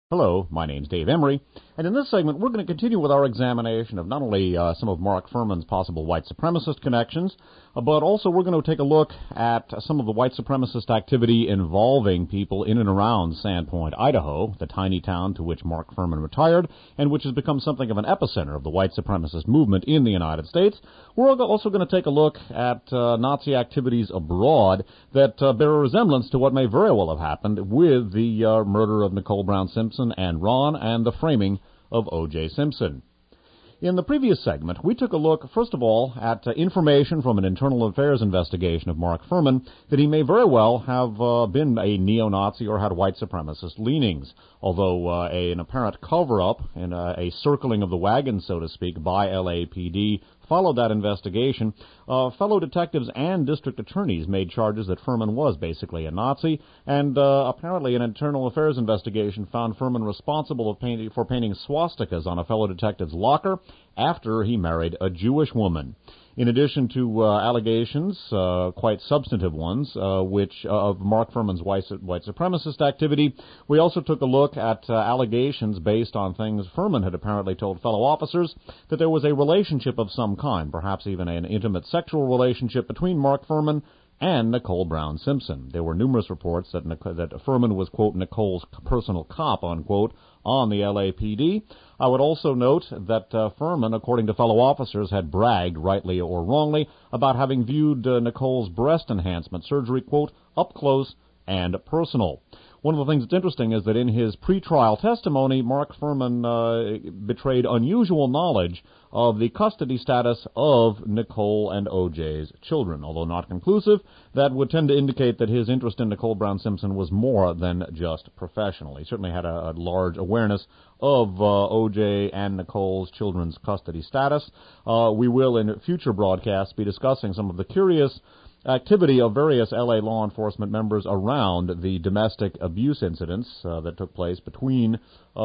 Hello, my name's Dave Emery, and in this segment we're going to continue with our examination of not only some of Mark Fuhrman's possible white supremacist connections, but also we're going to take a look at some of the white supremacist activity involving people in and around Sandpoint, Idaho, the tiny town to which Mark Fuhrman retired, and which has become something of an epicenter of the white supremacist movement in the United States. We're also going to take a look at Nazi activities abroad that bear a resemblance to what may very well have happened with the murder of Nicole Brown Simpson and Ron and the framing of O.J. Simpson. In the previous segment, we took a look, first of all, at information from an internal affairs investigation of Mark Fuhrman that he may very well have been a neo-Nazi or had white supremacist leanings, although an apparent cover-up and a circling of the wagon, so to speak, by LAPD followed that investigation. Fellow detectives and district attorneys made charges that Fuhrman was basically a Nazi, and apparently an internal affairs investigation found Fuhrman responsible for painting swastikas on a fellow detective's locker after he married a Jewish woman. In addition to allegations, quite substantive ones, which of Mark Fuhrman's white supremacist activity, we also took a look at allegations based on things Fuhrman had apparently told fellow officers, that there was a relationship of some kind, perhaps even an intimate sexual relationship between Mark Fuhrman and Nicole Brown Simpson. There were numerous reports that Fuhrman was, quote, Nicole's personal cop, unquote, on the LAPD. I would also note that Fuhrman, according to fellow officers, had bragged, rightly or wrongly, about having viewed Nicole's breast enhancement surgery, quote, up close and personal. One of the things that's interesting is that in his pretrial testimony, Mark Fuhrman betrayed unusual knowledge of the custody status of Nicole and O.J.'s children. Although not conclusive, that would tend to indicate that his interest in Nicole Brown Simpson was more than just professional. He certainly had a large awareness of O.J. and Nicole's children's custody status. We will, in future broadcasts, be discussing some of the curious activity of various L.A. law enforcement members around the domestic abuse incidents that took place between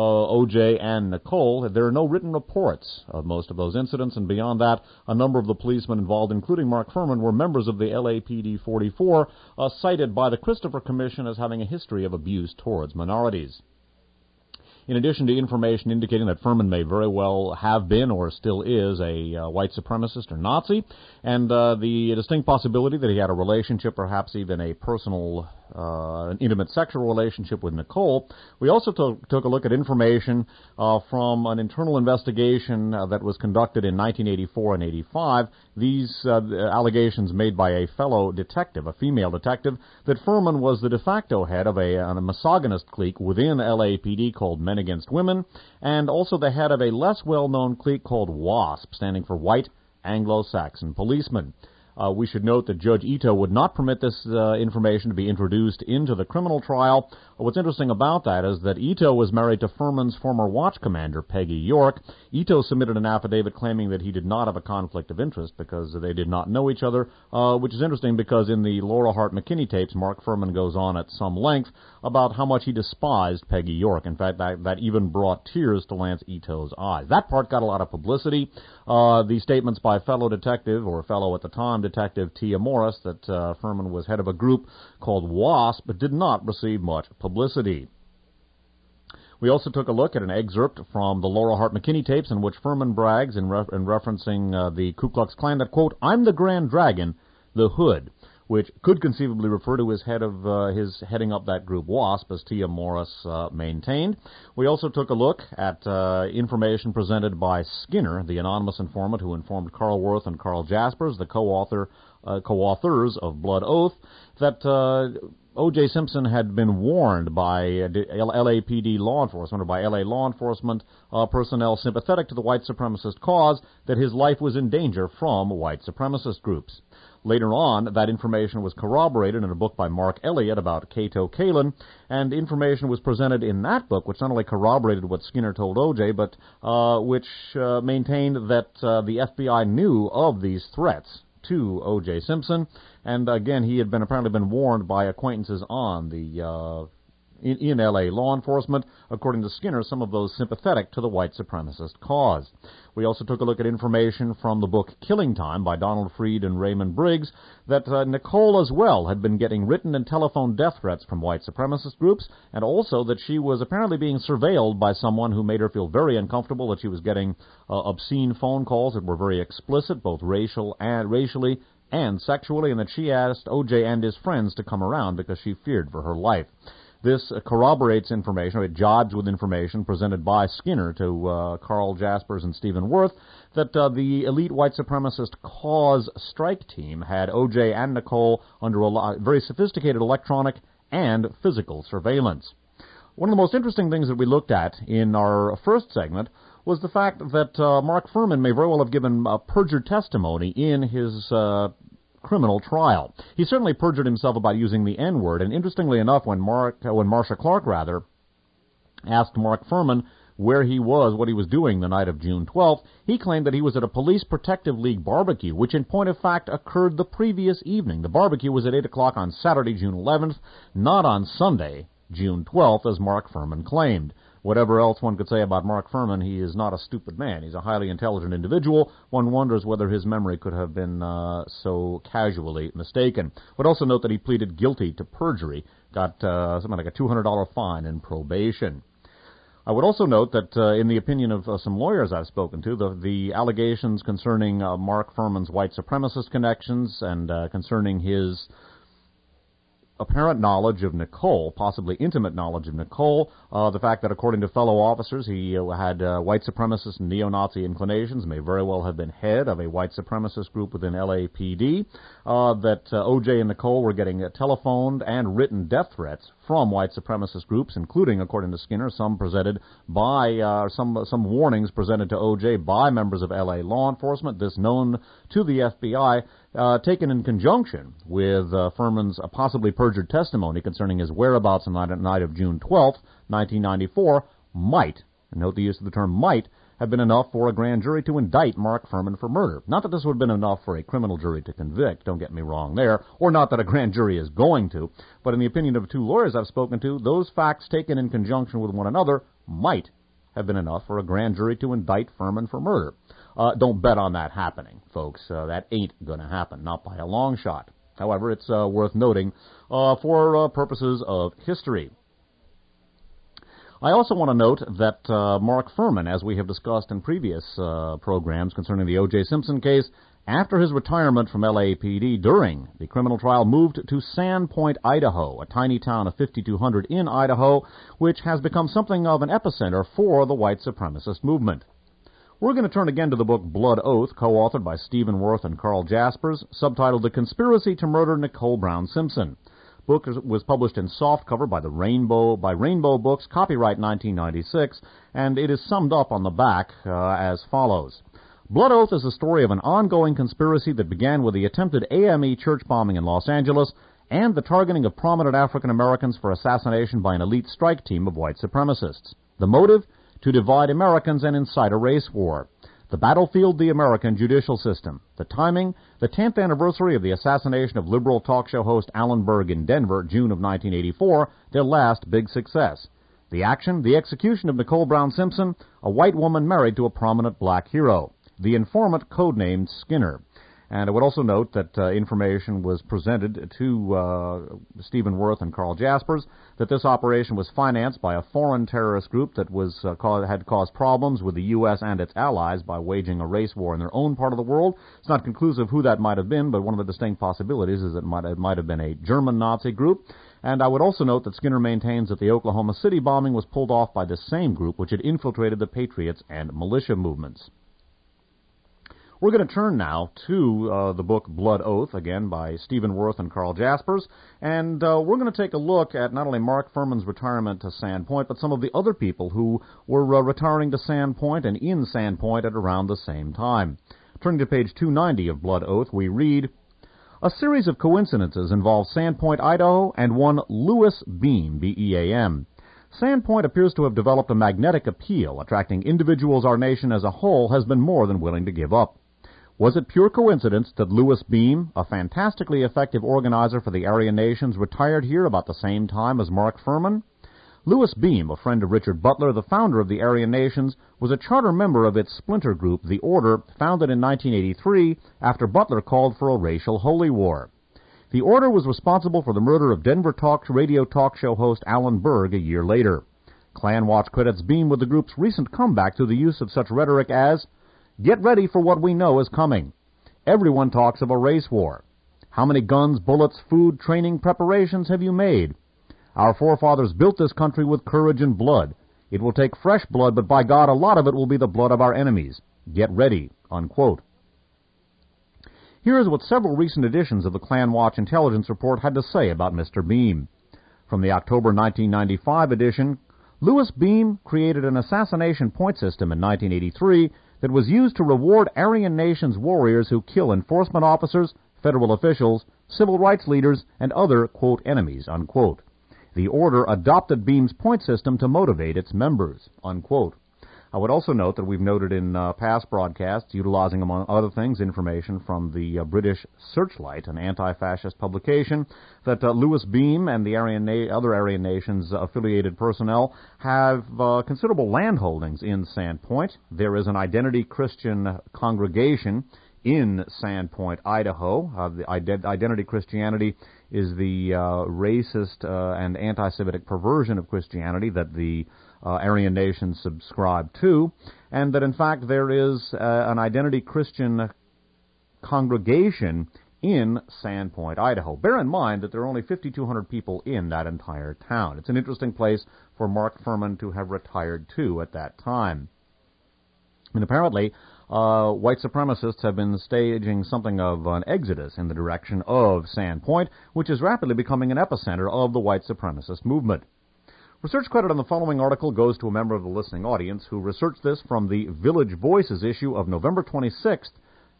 O.J. and Nicole. There are no written reports of most of those incidents, and beyond that, a number of the policemen involved, including Mark Fuhrman, were members of the LAPD 44, cited by the Christopher Commission as having a history of abuse towards minorities. In addition to information indicating that Fuhrman may very well have been or still is a white supremacist or Nazi, and the distinct possibility that he had a relationship, perhaps even a personal, an intimate sexual relationship with Nicole, we also took a look at information from an internal investigation that was conducted in 1984 and 85. These allegations made by a fellow detective, a female detective, that Fuhrman was the de facto head of a misogynist clique within LAPD called Men Against Women, and also the head of a less well-known clique called WASP, standing for White Anglo-Saxon Policemen. We should note that Judge Ito would not permit this information to be introduced into the criminal trial. What's interesting about that is that Ito was married to Fuhrman's former watch commander, Peggy York. Ito submitted an affidavit claiming that he did not have a conflict of interest because they did not know each other, which is interesting because in the Laura Hart McKinney tapes, Mark Fuhrman goes on at some length about how much he despised Peggy York. In fact, that even brought tears to Lance Ito's eyes. That part got a lot of publicity. The statements by fellow detective, or fellow at the time, Detective Tia Morris, that Fuhrman was head of a group called WASP, but did not receive much publicity. We also took a look at an excerpt from the Laura Hart McKinney tapes in which Fuhrman brags in referencing the Ku Klux Klan that, quote, I'm the Grand Dragon, the Hood, which could conceivably refer to his heading up that group WASP, as Tia Morris maintained. We also took a look at information presented by Skinner, the anonymous informant who informed Carl Worth and Carl Jaspers, the co-authors of Blood Oath, that O.J. Simpson had been warned by LAPD law enforcement, or by LA law enforcement personnel sympathetic to the white supremacist cause, that his life was in danger from white supremacist groups. Later on, that information was corroborated in a book by Mark Elliott about Cato Kalin, and information was presented in that book which not only corroborated what Skinner told O.J., but which maintained that the FBI knew of these threats to O.J. Simpson, and again, he had apparently been warned by acquaintances on the in L.A. law enforcement, according to Skinner, some of those sympathetic to the white supremacist cause. We also took a look at information from the book Killing Time by Donald Freed and Raymond Briggs that Nicole as well had been getting written and telephone death threats from white supremacist groups, and also that she was apparently being surveilled by someone who made her feel very uncomfortable, that she was getting obscene phone calls that were very explicit, both racially and sexually, and that she asked O.J. and his friends to come around because she feared for her life. This corroborates information, or it jibes with information presented by Skinner to Carl Jaspers and Stephen Worth, that the elite white supremacist cause strike team had O.J. and Nicole under a very sophisticated electronic and physical surveillance. One of the most interesting things that we looked at in our first segment was the fact that Mark Fuhrman may very well have given perjured testimony in his criminal trial. He certainly perjured himself about using the N-word, and interestingly enough, when Marcia Clark asked Mark Fuhrman where he was, what he was doing the night of June 12th, he claimed that he was at a Police Protective League barbecue, which in point of fact occurred the previous evening. The barbecue was at 8 o'clock on Saturday, June 11th, not on Sunday, June 12th, as Mark Fuhrman claimed. Whatever else one could say about Mark Fuhrman, he is not a stupid man. He's a highly intelligent individual. One wonders whether his memory could have been so casually mistaken. Would also note that he pleaded guilty to perjury, got something like a $200 fine and probation. I would also note that in the opinion of some lawyers I've spoken to, the allegations concerning Mark Fuhrman's white supremacist connections and concerning his apparent knowledge of Nicole, possibly intimate knowledge of Nicole, the fact that according to fellow officers he had white supremacist and neo-Nazi inclinations, may very well have been head of a white supremacist group within LAPD, that O.J. and Nicole were getting telephoned and written death threats from white supremacist groups, including, according to Skinner, some presented by some warnings presented to O.J. by members of L.A. law enforcement, this known to the FBI, taken in conjunction with Fuhrman's possibly perjured testimony concerning his whereabouts on the night of June 12th, 1994, might, and note the use of the term might, have been enough for a grand jury to indict Mark Fuhrman for murder. Not that this would have been enough for a criminal jury to convict, don't get me wrong there, or not that a grand jury is going to, but in the opinion of two lawyers I've spoken to, those facts taken in conjunction with one another might have been enough for a grand jury to indict Fuhrman for murder. Don't bet on that happening, folks. That ain't going to happen, not by a long shot. However, it's worth noting for purposes of history. I also want to note that Mark Fuhrman, as we have discussed in previous programs concerning the O.J. Simpson case, after his retirement from LAPD during the criminal trial, moved to Sandpoint, Idaho, a tiny town of 5,200 in Idaho, which has become something of an epicenter for the white supremacist movement. We're going to turn again to the book Blood Oath, co-authored by Stephen Worth and Carl Jaspers, subtitled The Conspiracy to Murder Nicole Brown Simpson. Book was published in softcover by Rainbow Books, copyright 1996, and it is summed up on the back as follows. Blood Oath is the story of an ongoing conspiracy that began with the attempted AME church bombing in Los Angeles and the targeting of prominent African Americans for assassination by an elite strike team of white supremacists. The motive? To divide Americans and incite a race war. The battlefield, the American judicial system. The timing, the 10th anniversary of the assassination of liberal talk show host Alan Berg in Denver, June of 1984, their last big success. The action, the execution of Nicole Brown Simpson, a white woman married to a prominent black hero. The informant codenamed Skinner. And I would also note that information was presented to Stephen Worth and Carl Jaspers that this operation was financed by a foreign terrorist group that had caused problems with the U.S. and its allies by waging a race war in their own part of the world. It's not conclusive who that might have been, but one of the distinct possibilities is that it might have been a German Nazi group. And I would also note that Skinner maintains that the Oklahoma City bombing was pulled off by this same group, which had infiltrated the Patriots and militia movements. We're going to turn now to the book Blood Oath, again by Stephen Worth and Carl Jaspers, and we're going to take a look at not only Mark Fuhrman's retirement to Sandpoint, but some of the other people who were retiring to Sandpoint and in Sandpoint at around the same time. Turning to page 290 of Blood Oath, we read, A series of coincidences involve Sandpoint, Idaho, and one Lewis Beam, B-E-A-M. Sandpoint appears to have developed a magnetic appeal, attracting individuals our nation as a whole has been more than willing to give up. Was it pure coincidence that Lewis Beam, a fantastically effective organizer for the Aryan nations, retired here about the same time as Mark Fuhrman? Louis Beam, a friend of Richard Butler, the founder of the Aryan Nations, was a charter member of its splinter group, the Order, founded in 1983 after Butler called for a racial holy war. The Order was responsible for the murder of Denver radio talk show host Alan Berg a year later. Klanwatch credits Beam with the group's recent comeback through the use of such rhetoric as, "Get ready for what we know is coming. Everyone talks of a race war. How many guns, bullets, food, training, preparations have you made? Our forefathers built this country with courage and blood. It will take fresh blood, but by God, a lot of it will be the blood of our enemies. Get ready," unquote. Here is what several recent editions of the Klanwatch Intelligence Report had to say about Mr. Beam. From the October 1995 edition, Louis Beam created an assassination point system in 1983 that was used to reward Aryan Nations warriors who kill enforcement officers, federal officials, civil rights leaders, and other, quote, enemies, unquote. The Order adopted Beam's point system to motivate its members, unquote. I would also note that we've noted in past broadcasts, utilizing, among other things, information from the British Searchlight, an anti-fascist publication, that Louis Beam and the other Aryan Nations affiliated personnel have considerable land holdings in Sandpoint. There is an Identity Christian congregation in Sandpoint, Idaho. The Identity Christianity is the racist and anti-Semitic perversion of Christianity that the Aryan Nations subscribe to, and that in fact there is an Identity Christian congregation in Sandpoint, Idaho. Bear in mind that there are only 5,200 people in that entire town. It's an interesting place for Mark Furman to have retired to at that time. And apparently, white supremacists have been staging something of an exodus in the direction of Sandpoint, which is rapidly becoming an epicenter of the white supremacist movement. Research credit on the following article goes to a member of the listening audience who researched this from the Village Voices issue of November 26,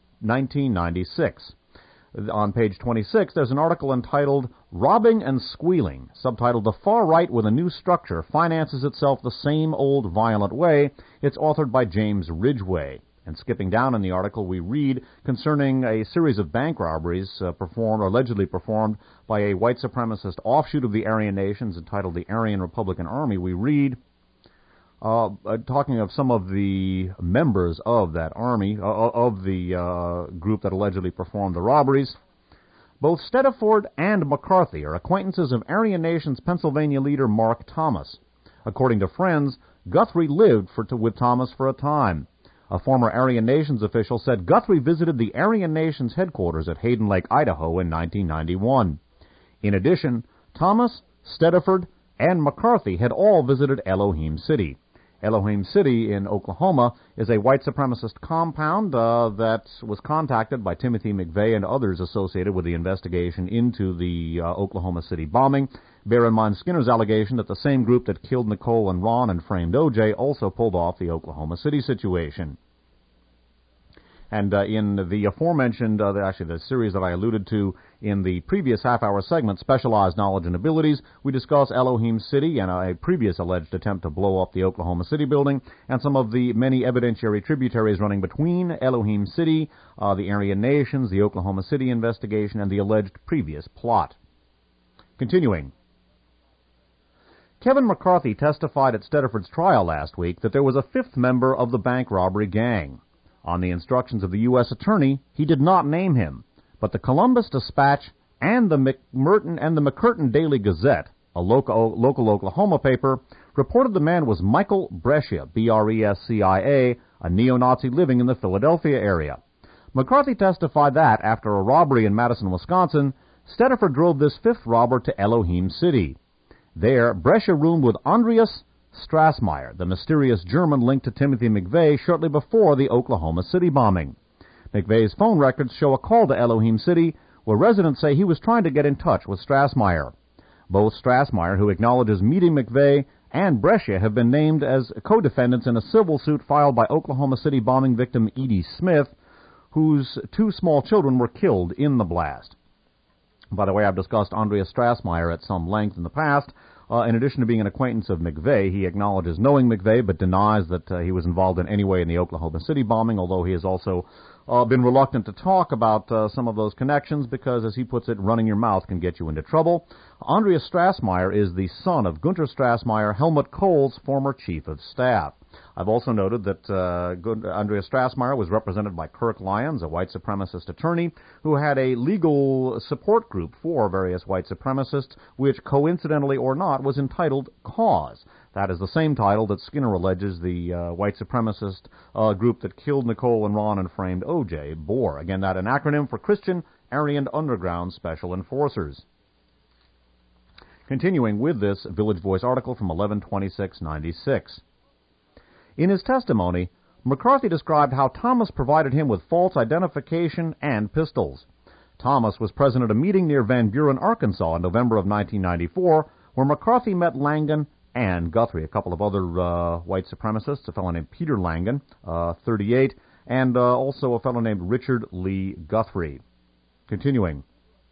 1996. On page 26, there's an article entitled Robbing and Squealing, subtitled The Far Right with a New Structure Finances Itself the Same Old Violent Way. It's authored by James Ridgway. And skipping down in the article, we read concerning a series of bank robberies allegedly performed by a white supremacist offshoot of the Aryan Nations entitled the Aryan Republican Army. We read, talking of some of the members of that army, of the group that allegedly performed the robberies, both Stediford and McCarthy are acquaintances of Aryan Nations Pennsylvania leader Mark Thomas. According to friends, Guthrie lived with Thomas for a time. A former Aryan Nations official said Guthrie visited the Aryan Nations headquarters at Hayden Lake, Idaho in 1991. In addition, Thomas, Stediford, and McCarthy had all visited Elohim City. Elohim City in Oklahoma is a white supremacist compound that was contacted by Timothy McVeigh and others associated with the investigation into the Oklahoma City bombing. Bear in mind Skinner's allegation that the same group that killed Nicole and Ron and framed O.J. also pulled off the Oklahoma City situation. And in the aforementioned, the series that I alluded to in the previous half-hour segment, Specialized Knowledge and Abilities, we discuss Elohim City and a previous alleged attempt to blow up the Oklahoma City building, and some of the many evidentiary tributaries running between Elohim City, the Aryan Nations, the Oklahoma City investigation, and the alleged previous plot. Continuing. Kevin McCarthy testified at Stediford's trial last week that there was a fifth member of the bank robbery gang. On the instructions of the U.S. Attorney, he did not name him, but the Columbus Dispatch and the McCurtain Daily Gazette, a local Oklahoma paper, reported the man was Michael Brescia, Brescia, a neo-Nazi living in the Philadelphia area. McCarthy testified that, after a robbery in Madison, Wisconsin, Stediford drove this fifth robber to Elohim City. There, Brescia roomed with Andreas Strassmeyer, the mysterious German linked to Timothy McVeigh shortly before the Oklahoma City bombing. McVeigh's phone records show a call to Elohim City where residents say he was trying to get in touch with Strassmeyer. Both Strassmeyer, who acknowledges meeting McVeigh, and Brescia have been named as co-defendants in a civil suit filed by Oklahoma City bombing victim Edie Smith, whose two small children were killed in the blast. By the way, I've discussed Andreas Strassmeyer at some length in the past. In addition to being an acquaintance of McVeigh, he acknowledges knowing McVeigh, but denies that he was involved in any way in the Oklahoma City bombing, although he has also been reluctant to talk about some of those connections because, as he puts it, running your mouth can get you into trouble. Andreas Strassmeyer is the son of Gunter Strassmeyer, Helmut Kohl's former chief of staff. I've also noted that Andreas Strassmeyer was represented by Kirk Lyons, a white supremacist attorney, who had a legal support group for various white supremacists, which, coincidentally or not, was entitled Cause. That is the same title that Skinner alleges the white supremacist group that killed Nicole and Ron and framed O.J. bore. Again, that an acronym for Christian Aryan Underground Special Enforcers. Continuing with this Village Voice article from 11/26/96. In his testimony, McCarthy described how Thomas provided him with false identification and pistols. Thomas was present at a meeting near Van Buren, Arkansas in November of 1994, where McCarthy met Langan and Guthrie, a couple of other white supremacists, a fellow named Peter Langan, 38, and also a fellow named Richard Lee Guthrie. Continuing.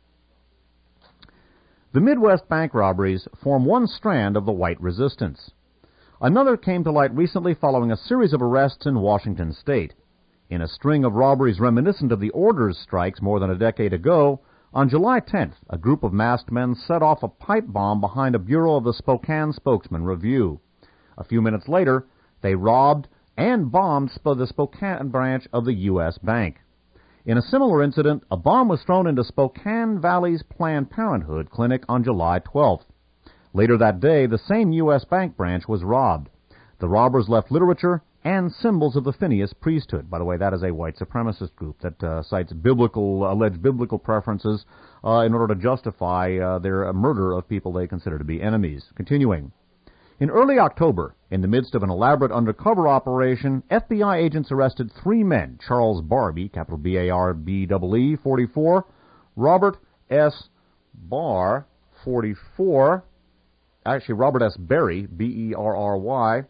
The Midwest bank robberies form one strand of the white resistance. Another came to light recently following a series of arrests in Washington state. In a string of robberies reminiscent of the Orders strikes more than a decade ago, on July 10th, a group of masked men set off a pipe bomb behind a bureau of the Spokane Spokesman-Review. A few minutes later, they robbed and bombed the Spokane branch of the U.S. Bank. In a similar incident, a bomb was thrown into Spokane Valley's Planned Parenthood clinic on July 12th. Later that day, the same U.S. Bank branch was robbed. The robbers left literature and symbols of the Phineas priesthood. By the way, that is a white supremacist group that cites alleged biblical preferences in order to justify their murder of people they consider to be enemies. Continuing. In early October, in the midst of an elaborate undercover operation, FBI agents arrested three men: Charles Barbee, capital B-A-R-B-E-E, 44, Robert S. Barr, 44, Robert S. Berry, B-E-R-R-Y,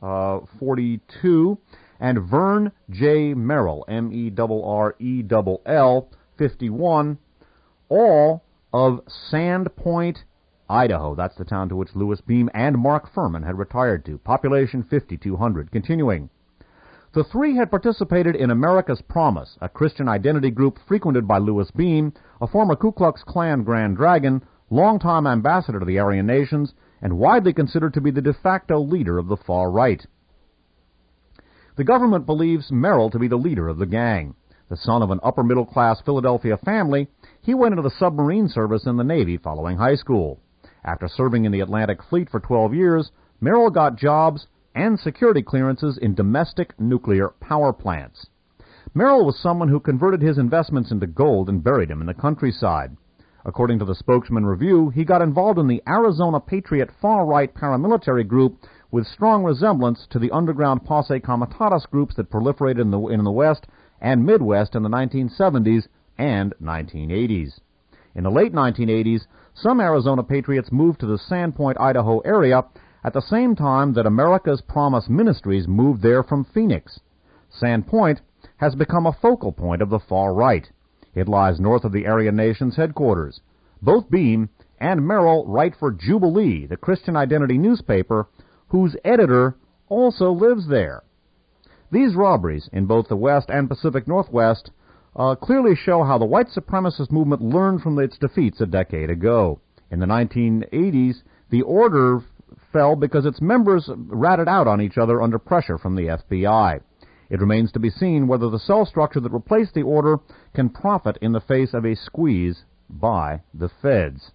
42, and Vern J. Merrill, M-E-R-R-E-L-L, 51, all of Sandpoint, Idaho. That's the town to which Louis Beam and Mark Furman had retired to. Population 5,200. Continuing. The three had participated in America's Promise, a Christian identity group frequented by Louis Beam, a former Ku Klux Klan Grand Dragon, longtime ambassador to the Aryan nations, and widely considered to be the de facto leader of the far right. The government believes Merrill to be the leader of the gang. The son of an upper-middle-class Philadelphia family, he went into the submarine service in the Navy following high school. After serving in the Atlantic Fleet for 12 years, Merrill got jobs and security clearances in domestic nuclear power plants. Merrill was someone who converted his investments into gold and buried them in the countryside. According to the Spokesman Review, he got involved in the Arizona Patriot far-right paramilitary group with strong resemblance to the underground Posse Comitatus groups that proliferated in the West and Midwest in the 1970s and 1980s. In the late 1980s, some Arizona Patriots moved to the Sandpoint, Idaho area at the same time that America's Promise Ministries moved there from Phoenix. Sandpoint has become a focal point of the far right. It lies north of the Aryan Nation's headquarters. Both Beam and Merrill write for Jubilee, the Christian identity newspaper, whose editor also lives there. These robberies in both the West and Pacific Northwest clearly show how the white supremacist movement learned from its defeats a decade ago. In the 1980s, the order fell because its members ratted out on each other under pressure from the FBI. It remains to be seen whether the cell structure that replaced the order can profit in the face of a squeeze by the feds.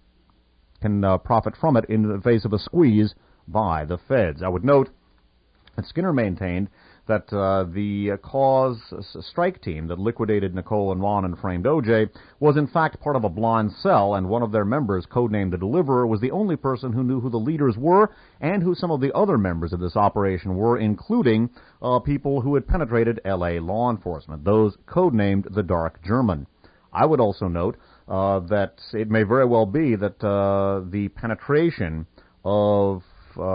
Profit from it in the face of a squeeze by the feds. I would note that Skinner maintained that the Cause strike team that liquidated Nicole and Ron and framed O.J. was in fact part of a blind cell, and one of their members, codenamed the Deliverer, was the only person who knew who the leaders were and who some of the other members of this operation were, including people who had penetrated L.A. law enforcement, those codenamed the Dark German. I would also note that it may very well be that the penetration of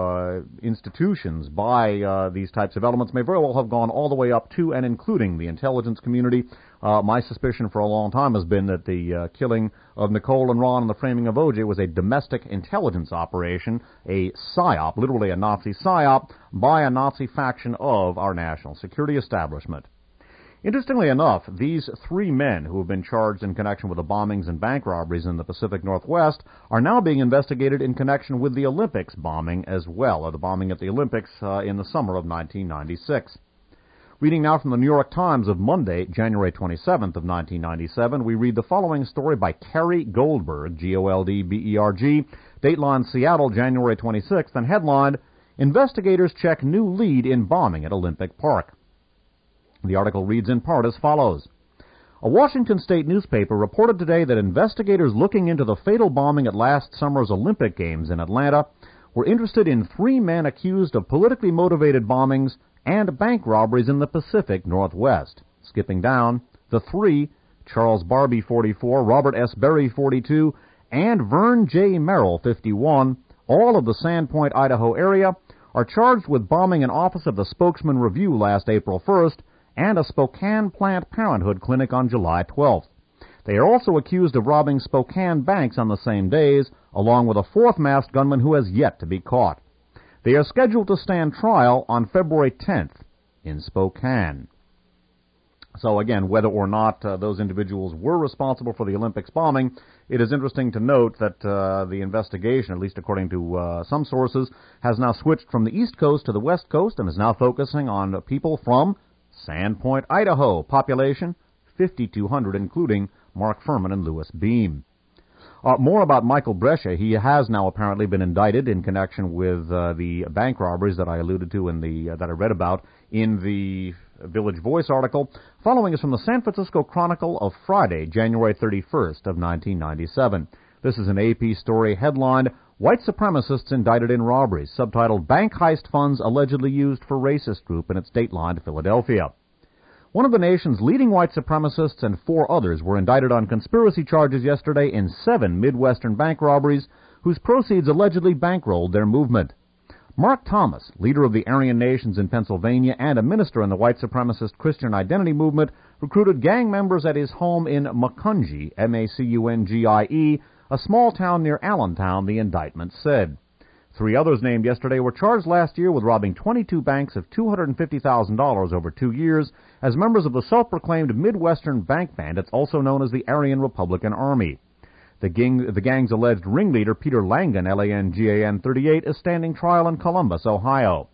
institutions by these types of elements may very well have gone all the way up to and including the intelligence community. My suspicion for a long time has been that the killing of Nicole and Ron and the framing of O.J. was a domestic intelligence operation, a PSYOP, literally a Nazi PSYOP, by a Nazi faction of our national security establishment. Interestingly enough, these three men who have been charged in connection with the bombings and bank robberies in the Pacific Northwest are now being investigated in connection with the Olympics bombing as well, or the bombing at the Olympics in the summer of 1996. Reading now from the New York Times of Monday, January 27th of 1997, we read the following story by Carrie Goldberg, Goldberg, Dateline Seattle, January 26th, and headlined, Investigators Check New Lead in Bombing at Olympic Park. The article reads in part as follows. A Washington state newspaper reported today that investigators looking into the fatal bombing at last summer's Olympic Games in Atlanta were interested in three men accused of politically motivated bombings and bank robberies in the Pacific Northwest. Skipping down, the three, Charles Barbie, 44, Robert S. Berry, 42, and Vern J. Merrill, 51, all of the Sandpoint, Idaho area, are charged with bombing an office of the Spokesman Review last April 1st and a Spokane Planned Parenthood clinic on July 12th. They are also accused of robbing Spokane banks on the same days, along with a fourth masked gunman who has yet to be caught. They are scheduled to stand trial on February 10th in Spokane. So again, whether or not those individuals were responsible for the Olympics bombing, it is interesting to note that the investigation, at least according to some sources, has now switched from the East Coast to the West Coast and is now focusing on people from Sandpoint, Idaho, population 5,200, including Mark Furman and Louis Beam. More about Michael Brescia. He has now apparently been indicted in connection with the bank robberies that I alluded to in that I read about in the Village Voice article. Following is from the San Francisco Chronicle of Friday, January 31st of 1997. This is an AP story headlined, White Supremacists Indicted in Robberies, subtitled Bank Heist Funds Allegedly Used for Racist Group, in its dateline Philadelphia. One of the nation's leading white supremacists and four others were indicted on conspiracy charges yesterday in 7 Midwestern bank robberies whose proceeds allegedly bankrolled their movement. Mark Thomas, leader of the Aryan Nations in Pennsylvania and a minister in the white supremacist Christian identity movement, recruited gang members at his home in Macungie, Macungie, a small town near Allentown, the indictment said. 3 others named yesterday were charged last year with robbing 22 banks of $250,000 over 2 years as members of the self-proclaimed Midwestern Bank Bandits, also known as the Aryan Republican Army. The gang's alleged ringleader, Peter Langan, Langan 38, is standing trial in Columbus, Ohio.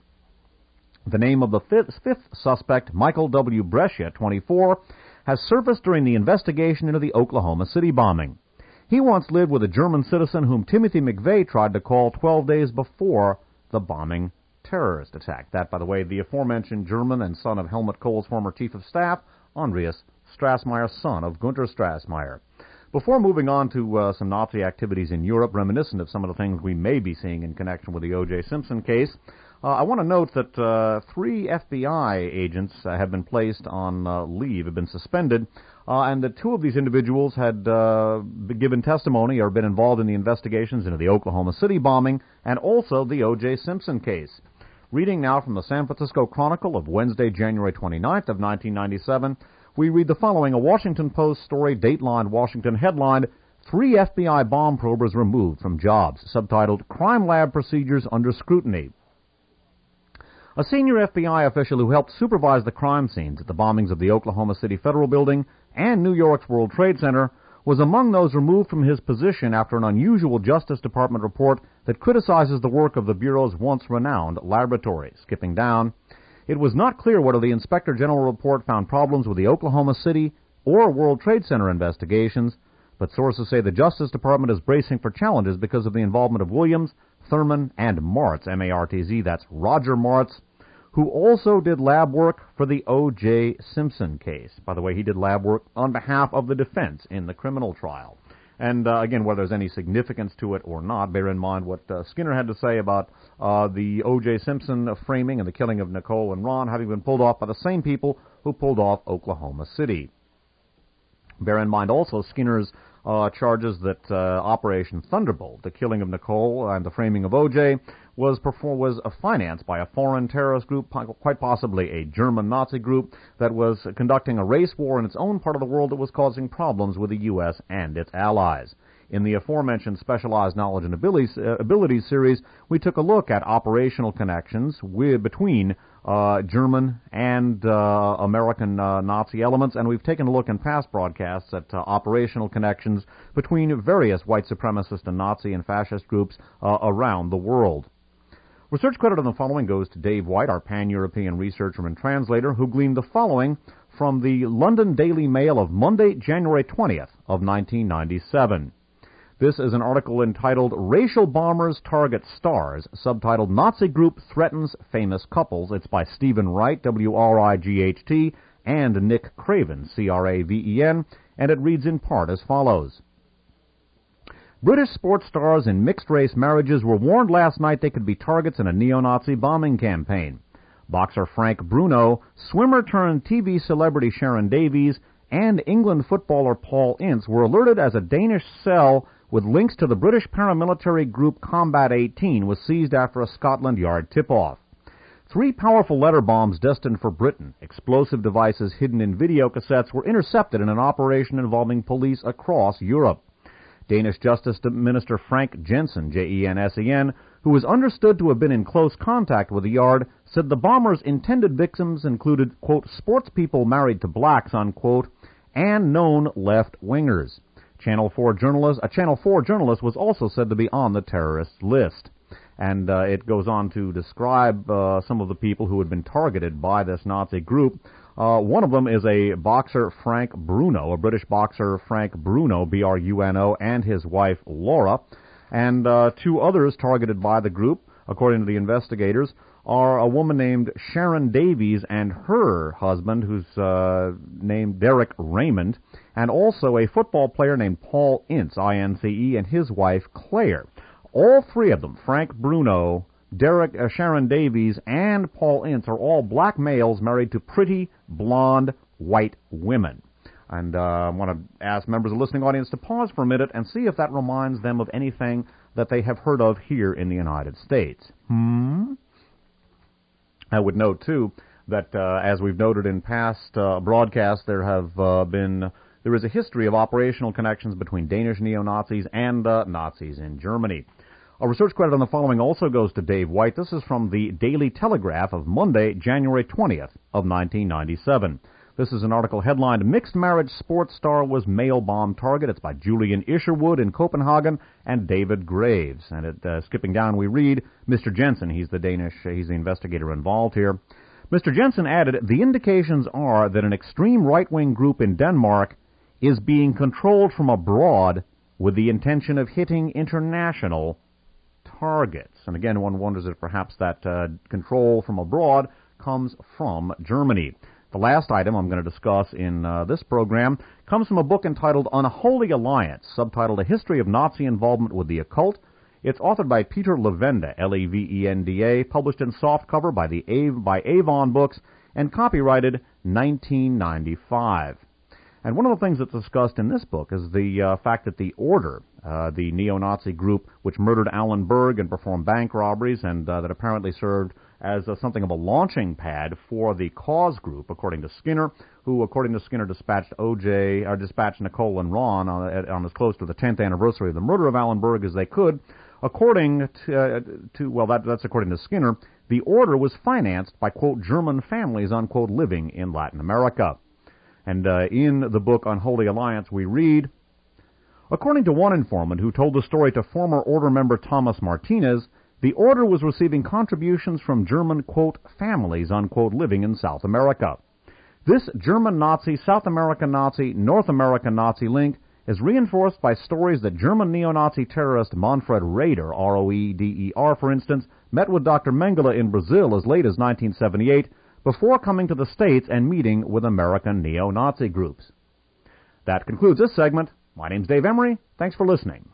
The name of the fifth suspect, Michael W. Brescia, 24, has surfaced during the investigation into the Oklahoma City bombing. He once lived with a German citizen whom Timothy McVeigh tried to call 12 days before the bombing terrorist attack. That, by the way, the aforementioned German and son of Helmut Kohl's former chief of staff, Andreas Strassmeyer, son of Gunter Strassmeyer. Before moving on to some Nazi activities in Europe, reminiscent of some of the things we may be seeing in connection with the O.J. Simpson case, I want to note that 3 FBI agents have been placed on leave, have been suspended, and that 2 of these individuals had given testimony or been involved in the investigations into the Oklahoma City bombing and also the O.J. Simpson case. Reading now from the San Francisco Chronicle of Wednesday, January 29th of 1997, we read the following, a Washington Post story, Dateline Washington, headlined, 3 FBI bomb probers removed from jobs, subtitled, Crime Lab Procedures Under Scrutiny. A senior FBI official who helped supervise the crime scenes at the bombings of the Oklahoma City Federal Building and New York's World Trade Center was among those removed from his position after an unusual Justice Department report that criticizes the work of the Bureau's once-renowned laboratory. Skipping down, it was not clear whether the Inspector General report found problems with the Oklahoma City or World Trade Center investigations, but sources say the Justice Department is bracing for challenges because of the involvement of Williams, Thurman, and Martz, M-A-R-T-Z, that's Roger Martz, who also did lab work for the O.J. Simpson case. By the way, he did lab work on behalf of the defense in the criminal trial. And again, whether there's any significance to it or not, bear in mind what Skinner had to say about the O.J. Simpson framing and the killing of Nicole and Ron having been pulled off by the same people who pulled off Oklahoma City. Bear in mind also Skinner's charges that Operation Thunderbolt, the killing of Nicole and the framing of O.J., was financed by a foreign terrorist group, quite possibly a German Nazi group, that was conducting a race war in its own part of the world that was causing problems with the U.S. and its allies. In the aforementioned Specialized Knowledge and Abilities series, we took a look at operational connections between German and American Nazi elements, and we've taken a look in past broadcasts at operational connections between various white supremacist and Nazi and fascist groups around the world. Research credit on the following goes to Dave White, our pan-European researcher and translator, who gleaned the following from the London Daily Mail of Monday, January 20th of 1997. This is an article entitled Racial Bombers Target Stars, subtitled Nazi Group Threatens Famous Couples. It's by Stephen Wright, W-R-I-G-H-T, and Nick Craven, C-R-A-V-E-N, and it reads in part as follows. British sports stars in mixed-race marriages were warned last night they could be targets in a neo-Nazi bombing campaign. Boxer Frank Bruno, swimmer-turned-TV celebrity Sharon Davies, and England footballer Paul Ince were alerted as a Danish cell with links to the British paramilitary group Combat 18 was seized after a Scotland Yard tip-off. 3 powerful letter bombs destined for Britain, explosive devices hidden in video cassettes, were intercepted in an operation involving police across Europe. Danish Justice Minister Frank Jensen, J-E-N-S-E-N, who was understood to have been in close contact with the Yard, said the bombers' intended victims included, quote, sports people married to blacks, unquote, and known left-wingers. A Channel 4 journalist was also said to be on the terrorist list. And it goes on to describe some of the people who had been targeted by this Nazi group. One of them is a boxer, Frank Bruno, a British boxer, Frank Bruno, B-R-U-N-O, and his wife, Laura. And 2 others targeted by the group, according to the investigators, are a woman named Sharon Davies and her husband, who's named Derek Raymond, and also a football player named Paul Ince, I-N-C-E, and his wife, Claire. All 3 of them, Frank Bruno, Sharon Davies, and Paul Ince, are all black males married to pretty, blonde, white women. And I want to ask members of the listening audience to pause for a minute and see if that reminds them of anything that they have heard of here in the United States. I would note, too, that as we've noted in past broadcasts, there is a history of operational connections between Danish neo-Nazis and Nazis in Germany. A research credit on the following also goes to Dave White. This is from the Daily Telegraph of Monday, January 20th of 1997. This is an article headlined, Mixed Marriage Sports Star Was Male Bomb Target. It's by Julian Isherwood in Copenhagen and David Graves. And skipping down, we read, Mr. Jensen, he's the investigator involved here. Mr. Jensen added, the indications are that an extreme right-wing group in Denmark is being controlled from abroad with the intention of hitting international targets. And again, one wonders if perhaps that control from abroad comes from Germany. The last item I'm going to discuss in this program comes from a book entitled Unholy Alliance, subtitled A History of Nazi Involvement with the Occult. It's authored by Peter Levenda, L-E-V-E-N-D-A, published in softcover by Avon Books, and copyrighted 1995. And one of the things that's discussed in this book is the fact that the Order, the neo-Nazi group which murdered Alan Berg and performed bank robberies and that apparently served as something of a launching pad for the Cause group, according to Skinner, who, according to Skinner, dispatched Nicole and Ron on as close to the 10th anniversary of the murder of Alan Berg as they could. According that's according to Skinner, the Order was financed by, quote, German families, unquote, living in Latin America. And in the book Unholy Alliance, we read, according to one informant who told the story to former Order member Thomas Martinez, the Order was receiving contributions from German, quote, families, unquote, living in South America. This German Nazi, South American Nazi, North American Nazi link is reinforced by stories that German neo-Nazi terrorist Manfred Roeder, R-O-E-D-E-R, for instance, met with Dr. Mengele in Brazil as late as 1978 before coming to the States and meeting with American neo-Nazi groups. That concludes this segment. My name's Dave Emery. Thanks for listening.